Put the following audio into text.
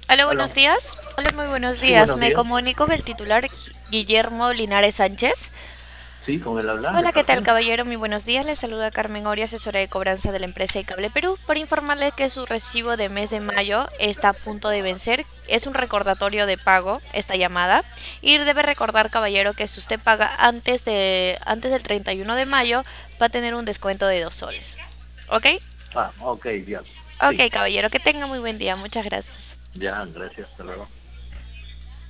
Hola, buenos Aló. días. Hola, muy buenos Sí, días. buenos Me días. comunico con el titular Guillermo Linares Sánchez. Sí, con él habla, ¿de Hola, ¿qué tal, parte? caballero? Muy buenos días. Le saluda Carmen Oria, asesora de cobranza de la empresa de Cable Perú, por informarle que su recibo de mes de mayo está a punto de vencer. Es un recordatorio de pago esta llamada. Y debe recordar, caballero, que si usted paga antes del 31 de mayo, va a tener un descuento de 2 soles. ¿Ok? Ah, ok, ya. Ok, Sí, caballero, que tenga muy buen día. Muchas gracias. ya, gracias, hasta luego.